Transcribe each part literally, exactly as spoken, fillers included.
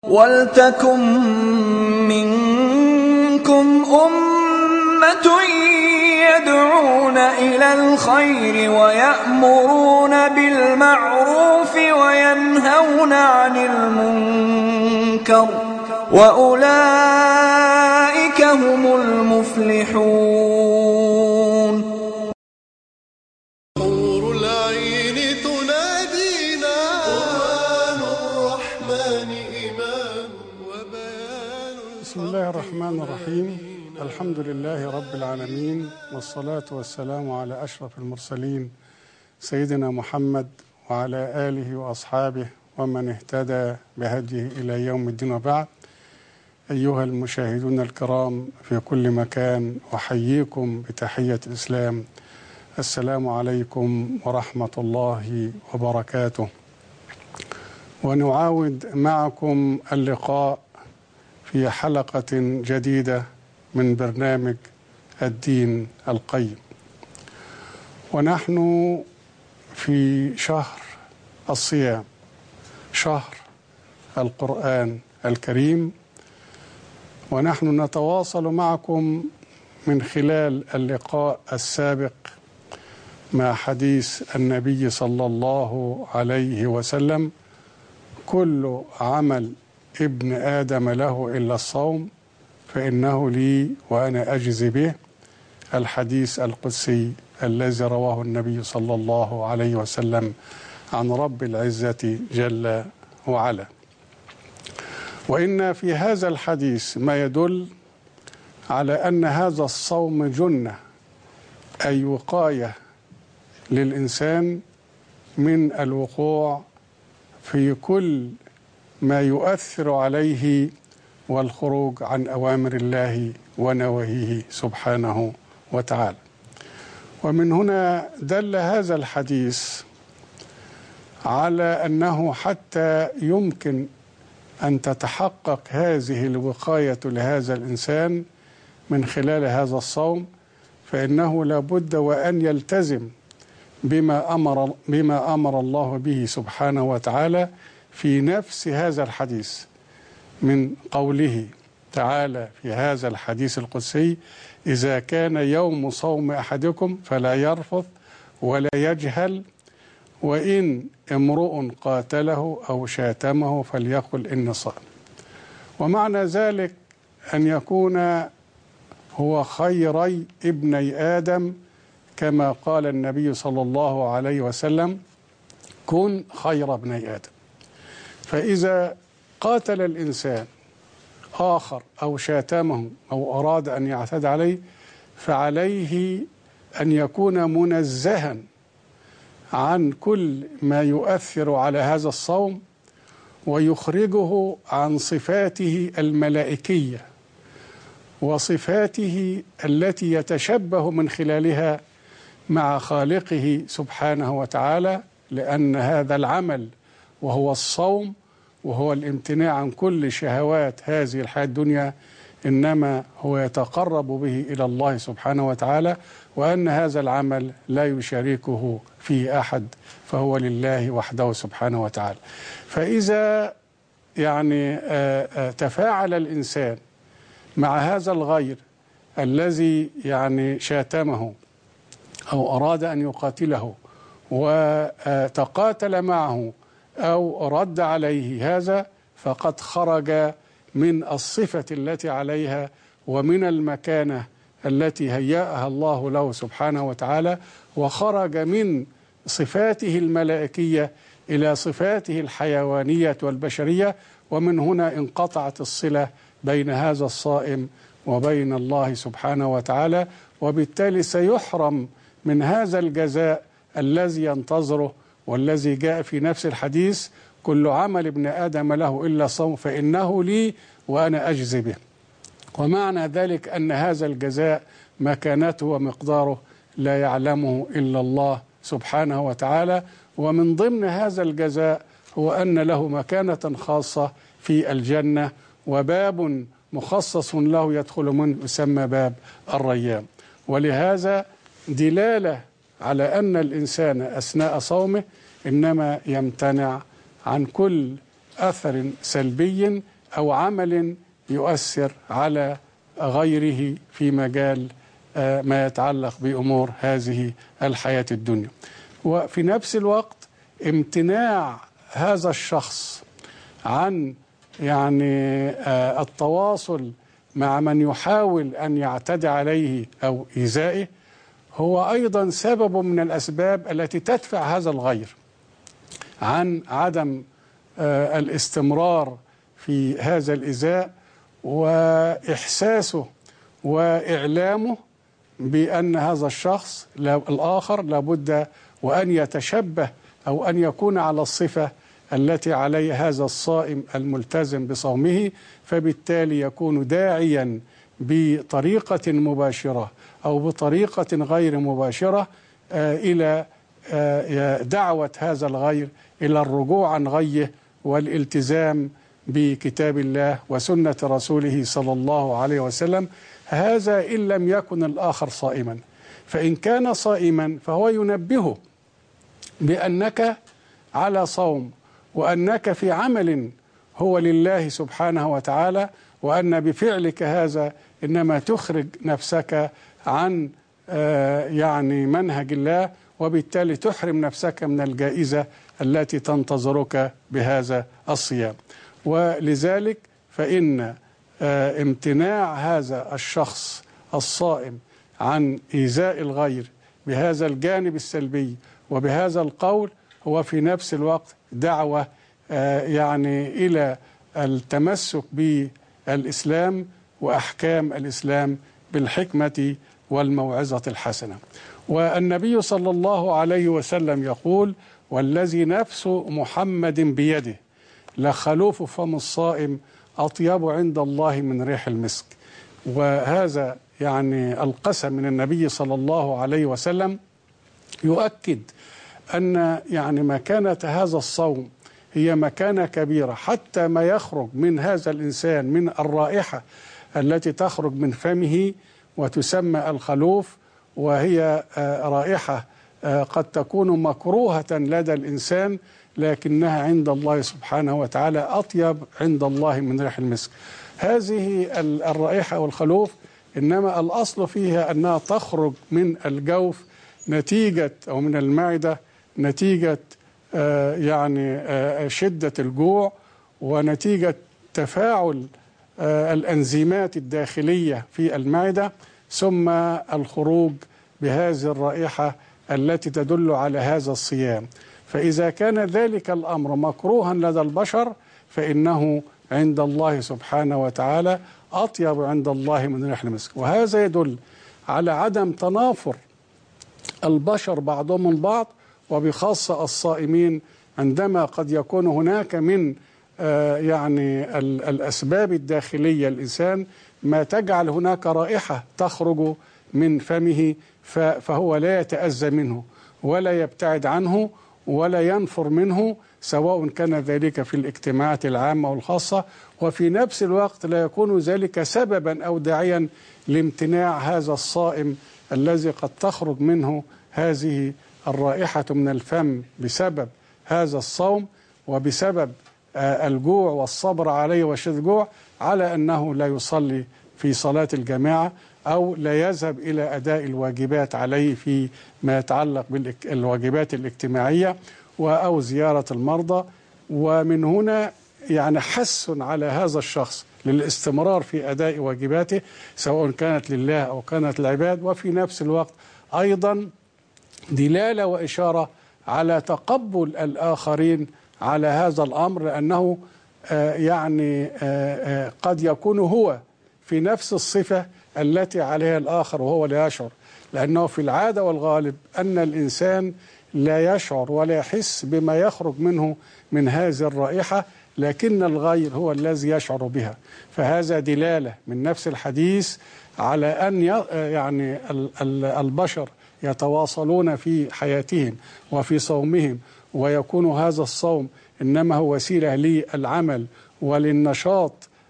وَلْتَكُن مِّنكُمْ أُمَّةٌ يَدْعُونَ إِلَى الْخَيْرِ وَيَأْمُرُونَ بِالْمَعْرُوفِ وَيَنْهَوْنَ عَنِ الْمُنكَرِ ۚ وَأُولَٰئِكَ هُمُ الْمُفْلِحُونَ. بسم الله الرحمن الرحيم. الحمد لله رب العالمين، والصلاة والسلام على أشرف المرسلين سيدنا محمد وعلى آله وأصحابه ومن اهتدى بهديه إلى يوم الدين، وبعد. أيها المشاهدون الكرام في كل مكان، أحييكم بتحية الإسلام، السلام عليكم ورحمة الله وبركاته. ونعاود معكم اللقاء في حلقة جديدة من برنامج الدين القيم، ونحن في شهر الصيام، شهر القرآن الكريم، ونحن نتواصل معكم من خلال اللقاء السابق مع حديث النبي صلى الله عليه وسلم: كل عمل ابن آدم له إلا الصوم فإنه لي وأنا أجزي به، الحديث القدسي الذي رواه النبي صلى الله عليه وسلم عن رب العزة جل وعلا. وإن في هذا الحديث ما يدل على أن هذا الصوم جنة، أي وقاية للإنسان من الوقوع في كل ما يؤثر عليه والخروج عن أوامر الله ونواهيه سبحانه وتعالى. ومن هنا دل هذا الحديث على أنه حتى يمكن أن تتحقق هذه الوقاية لهذا الإنسان من خلال هذا الصوم، فإنه لابد وأن يلتزم بما أمر, بما أمر الله به سبحانه وتعالى في نفس هذا الحديث، من قوله تعالى في هذا الحديث القدسي: إذا كان يوم صوم أحدكم فلا يرفث ولا يجهل، وإن امرؤ قاتله أو شاتمه فليقل إني صائم. ومعنى ذلك أن يكون هو خيري ابني آدم، كما قال النبي صلى الله عليه وسلم: كن خير ابني آدم. فإذا قاتل الإنسان آخر أو شاتمه أو أراد أن يعتدي عليه، فعليه أن يكون منزها عن كل ما يؤثر على هذا الصوم ويخرجه عن صفاته الملائكية وصفاته التي يتشبه من خلالها مع خالقه سبحانه وتعالى، لأن هذا العمل وهو الصوم وهو الامتناع عن كل شهوات هذه الحياة الدنيا إنما هو يتقرب به إلى الله سبحانه وتعالى، وأن هذا العمل لا يشاركه فيه أحد، فهو لله وحده سبحانه وتعالى. فإذا يعني تفاعل الإنسان مع هذا الغير الذي يعني شاتمه أو أراد أن يقاتله وتقاتل معه أو رد عليه، هذا فقد خرج من الصفة التي عليها ومن المكانة التي هيأها الله له سبحانه وتعالى، وخرج من صفاته الملائكية إلى صفاته الحيوانية والبشرية، ومن هنا انقطعت الصلة بين هذا الصائم وبين الله سبحانه وتعالى، وبالتالي سيحرم من هذا الجزاء الذي ينتظره والذي جاء في نفس الحديث: كل عمل ابن آدم له إلا صوم فإنه لي وأنا أجزي به. ومعنى ذلك أن هذا الجزاء مكانته ومقداره لا يعلمه إلا الله سبحانه وتعالى. ومن ضمن هذا الجزاء هو أن له مكانة خاصة في الجنة، وباب مخصص له يدخل منه يسمى باب الريان. ولهذا دلالة على أن الإنسان أثناء صومه إنما يمتنع عن كل أثر سلبي أو عمل يؤثر على غيره في مجال ما يتعلق بأمور هذه الحياة الدنيا. وفي نفس الوقت امتناع هذا الشخص عن يعني التواصل مع من يحاول أن يعتدي عليه أو إيذائه هو أيضا سبب من الأسباب التي تدفع هذا الغير عن عدم الاستمرار في هذا الإيذاء، وإحساسه وإعلامه بأن هذا الشخص الآخر لابد وأن يتشبه أو أن يكون على الصفة التي عليه هذا الصائم الملتزم بصومه، فبالتالي يكون داعيا بطريقة مباشرة أو بطريقة غير مباشرة إلى دعوة هذا الغير إلى الرجوع عن غيه والالتزام بكتاب الله وسنة رسوله صلى الله عليه وسلم. هذا إن لم يكن الآخر صائما، فإن كان صائما فهو ينبهه بأنك على صوم، وأنك في عمل هو لله سبحانه وتعالى، وأن بفعلك هذا إنما تخرج نفسك عن يعني منهج الله، وبالتالي تحرم نفسك من الجائزة التي تنتظرك بهذا الصيام. ولذلك فإن امتناع هذا الشخص الصائم عن إيذاء الغير بهذا الجانب السلبي وبهذا القول هو في نفس الوقت دعوة يعني إلى التمسك بالإسلام وأحكام الإسلام بالحكمة والموعظة الحسنة. والنبي صلى الله عليه وسلم يقول: والذي نفس محمد بيده لخلوف فم الصائم أطيب عند الله من ريح المسك. وهذا يعني القسم من النبي صلى الله عليه وسلم يؤكد أن يعني مكانة هذا الصوم هي مكانة كبيرة، حتى ما يخرج من هذا الإنسان من الرائحة التي تخرج من فمه وتسمى الخلوف، وهي رائحة قد تكون مكروهة لدى الإنسان، لكنها عند الله سبحانه وتعالى أطيب عند الله من ريح المسك. هذه الرائحة والخلوف إنما الأصل فيها أنها تخرج من الجوف نتيجة أو من المعدة نتيجة آه يعني آه شدة الجوع، ونتيجة تفاعل آه الأنزيمات الداخلية في المعدة، ثم الخروج بهذه الرائحة التي تدل على هذا الصيام. فإذا كان ذلك الأمر مكروها لدى البشر فإنه عند الله سبحانه وتعالى أطيب عند الله من ريح المسك. وهذا يدل على عدم تنافر البشر بعضهم من بعض، وبخاصة الصائمين، عندما قد يكون هناك من آه يعني الأسباب الداخلية الإنسان ما تجعل هناك رائحة تخرج من فمه، فهو لا يتأذى منه ولا يبتعد عنه ولا ينفر منه، سواء كان ذلك في الاجتماعات العامة والخاصة، وفي نفس الوقت لا يكون ذلك سببا أو داعيا لامتناع هذا الصائم الذي قد تخرج منه هذه الرائحة من الفم بسبب هذا الصوم وبسبب الجوع والصبر عليه وشدة الجوع، على أنه لا يصلي في صلاة الجماعة أو لا يذهب إلى أداء الواجبات عليه في ما يتعلق بالواجبات الاجتماعية أو زيارة المرضى. ومن هنا يعني حث على هذا الشخص للاستمرار في أداء واجباته سواء كانت لله أو كانت للعباد، وفي نفس الوقت أيضا دلالة وإشارة على تقبل الآخرين على هذا الأمر، لأنه يعني قد يكون هو في نفس الصفة التي عليها الآخر وهو لا يشعر، لأنه في العادة والغالب أن الإنسان لا يشعر ولا يحس بما يخرج منه من هذه الرائحة، لكن الغير هو الذي يشعر بها. فهذا دلالة من نفس الحديث على أن يعني البشر يتواصلون في حياتهم وفي صومهم، ويكون هذا الصوم إنما هو وسيلة للعمل وللنشاط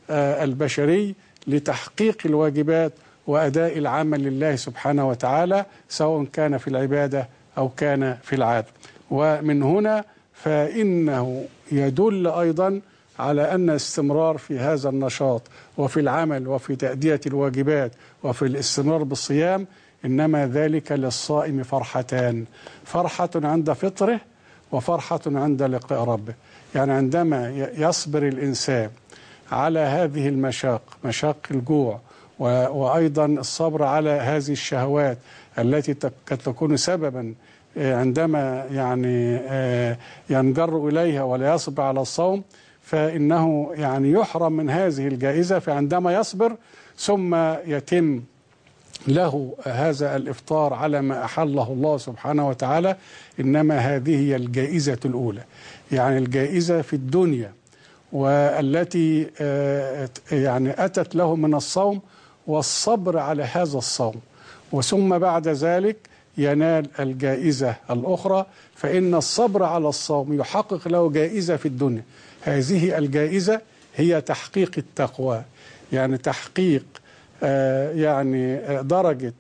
البشري لتحقيق الواجبات وأداء العمل لله سبحانه وتعالى، سواء كان في العبادة أو كان في العادة. ومن هنا فإنه يدل أيضا على أن استمرار في هذا النشاط وفي العمل وفي تأدية الواجبات وفي الاستمرار بالصيام إنما ذلك للصائم فرحتان، فرحة عند فطره وفرحة عند لقاء ربه. يعني عندما يصبر الإنسان على هذه المشاق، مشاق الجوع، وأيضا الصبر على هذه الشهوات التي قد تكون سببا عندما يعني ينجر إليها ولا يصبر على الصوم، فإنه يعني يحرم من هذه الجائزة. فعندما يصبر ثم يتم له هذا الإفطار على ما أحله الله سبحانه وتعالى، إنما هذه هي الجائزة الأولى، يعني الجائزة في الدنيا والتي يعني أتت له من الصوم والصبر على هذا الصوم، وثم بعد ذلك ينال الجائزة الأخرى، فإن الصبر على الصوم يحقق له جائزة في الدنيا. هذه الجائزة هي تحقيق التقوى، يعني تحقيق آه يعني درجة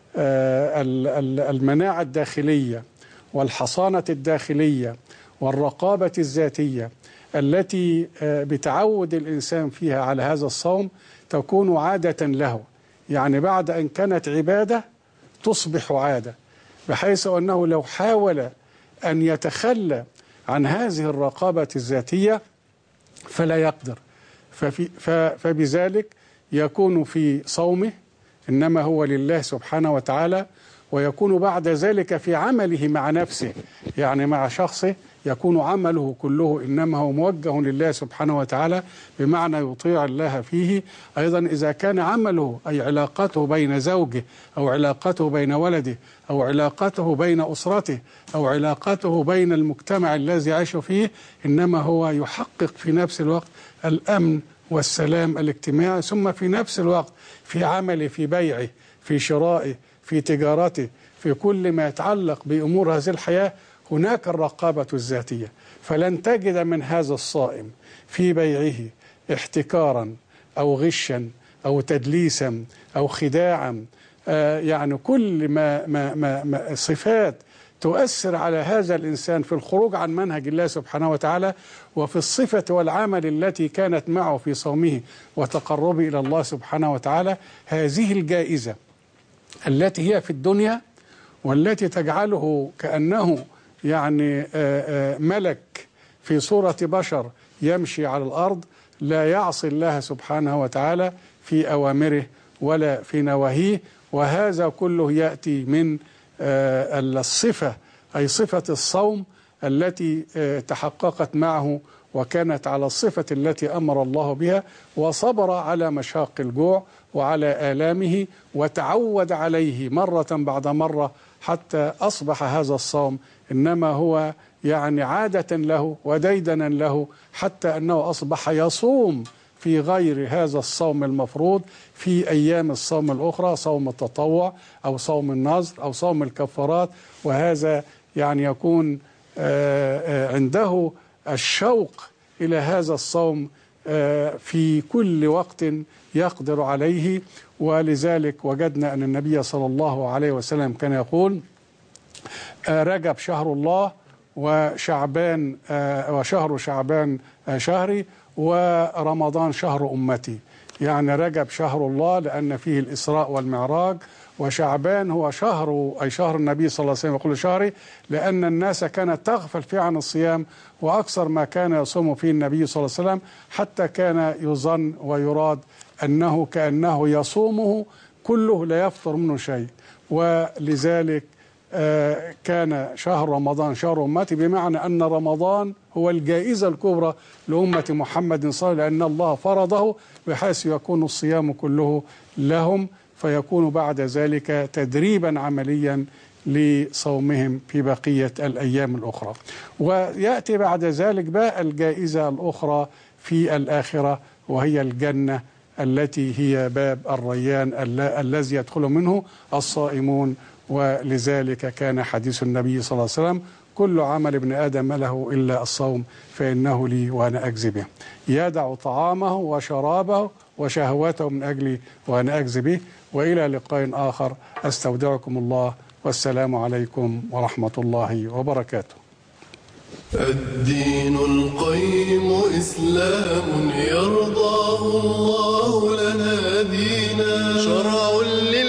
آه المناعة الداخلية والحصانة الداخلية والرقابة الذاتية التي آه بتعود الإنسان فيها على هذا الصوم تكون عادة له، يعني بعد أن كانت عبادة تصبح عادة، بحيث أنه لو حاول أن يتخلى عن هذه الرقابة الذاتية فلا يقدر، ففي فبذلك يكون في صومه إنما هو لله سبحانه وتعالى، ويكون بعد ذلك في عمله مع نفسه، يعني مع شخصه يكون عمله كله إنما هو موجه لله سبحانه وتعالى، بمعنى يطيع الله فيه. أيضا إذا كان عمله أي علاقته بين زوجه أو علاقته بين ولده أو علاقته بين أسرته أو علاقته بين المجتمع الذي يعيش فيه، إنما هو يحقق في نفس الوقت الأمن والسلام الاجتماعي، ثم في نفس الوقت في عمله، في بيعه، في شرائه، في تجارته، في كل ما يتعلق بأمور هذه الحياة هناك الرقابة الذاتية. فلن تجد من هذا الصائم في بيعه احتكارا أو غشا أو تدليسا أو خداعا، آه يعني كل ما, ما, ما, ما صفات تؤثر على هذا الإنسان في الخروج عن منهج الله سبحانه وتعالى، وفي الصفة والعمل التي كانت معه في صومه وتقربه إلى الله سبحانه وتعالى. هذه الجائزة التي هي في الدنيا والتي تجعله كأنه يعني ملك في صورة بشر يمشي على الأرض، لا يعصي الله سبحانه وتعالى في أوامره ولا في نواهيه، وهذا كله يأتي من الصفة أي صفة الصوم التي تحققت معه وكانت على الصفة التي أمر الله بها، وصبر على مشاق الجوع وعلى آلامه وتعود عليه مرة بعد مرة حتى أصبح هذا الصوم إنما هو يعني عادة له وديدنا له، حتى أنه أصبح يصوم في غير هذا الصوم المفروض في أيام الصوم الأخرى، صوم التطوع أو صوم النذر أو صوم الكفارات، وهذا يعني يكون عنده الشوق إلى هذا الصوم في كل وقت يقدر عليه. ولذلك وجدنا أن النبي صلى الله عليه وسلم كان يقول: رجب شهر الله وشعبان وشهر شعبان شهري ورمضان شهر أمتي. يعني رجب شهر الله لأن فيه الإسراء والمعراج، وشعبان هو شهر أي شهر النبي صلى الله عليه وسلم يقول شهري لأن الناس كانت تغفل فيه عن الصيام، وأكثر ما كان يصوم فيه النبي صلى الله عليه وسلم حتى كان يظن ويراد أنه كأنه يصومه كله لا يفطر منه شيء. ولذلك كان شهر رمضان شهر أمتي، بمعنى أن رمضان هو الجائزة الكبرى لأمة محمد صلى الله عليه وسلم، لأن الله فرضه بحيث يكون الصيام كله لهم، فيكون بعد ذلك تدريبا عمليا لصومهم في بقية الأيام الأخرى. ويأتي بعد ذلك بقى الجائزة الأخرى في الآخرة، وهي الجنة التي هي باب الريان الذي يدخل منه الصائمون. ولذلك كان حديث النبي صلى الله عليه وسلم: كل عمل ابن آدم له إلا الصوم فإنه لي وأنا أجزي به. يدع طعامه وشرابه وشهوته من أجلي وأنا أجزي به. وإلى لقاء آخر، أستودعكم الله والسلام عليكم ورحمة الله وبركاته. الدين القيم إسلام يرضاه الله لنا دينا، شرع